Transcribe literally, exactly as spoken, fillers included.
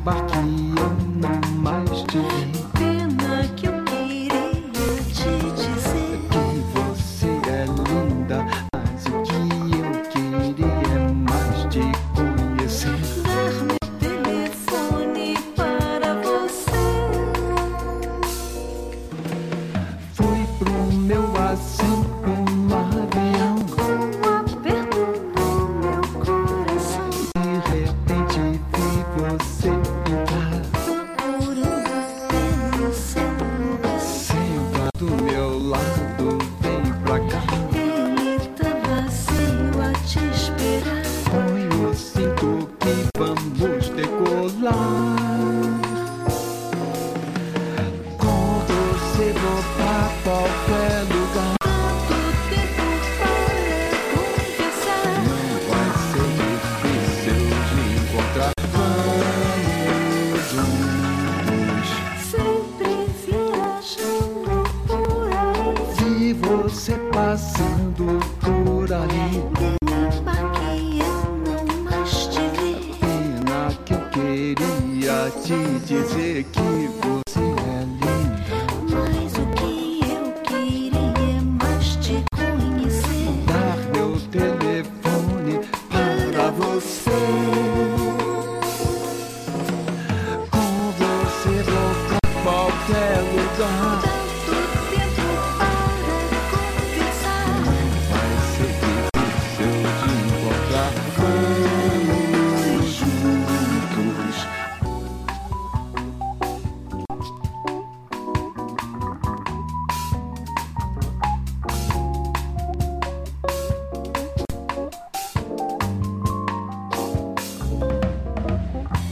bar que eu não mais te vi. Pena que eu queria te dizer que você é linda, mas o que eu queria é mais te conhecer. dar meu telefone para você. Fui pro meu assento no avião, Com um aperto no meu coração, de repente vi você entrar. procurando pelo celular. Senta do meu lado, vem pra cá. Ele tá vazio a te esperar. Põe o cinto que vamos decolar. Com você vou pra qualquer lugar. Tanto tempo para conversar. Não vai ser difícil de encontrar. Vamos juntos. Sempre viajando por aí. Vi você passando por ali. Pena que eu não mais te vi. Pena que eu queria te dizer que você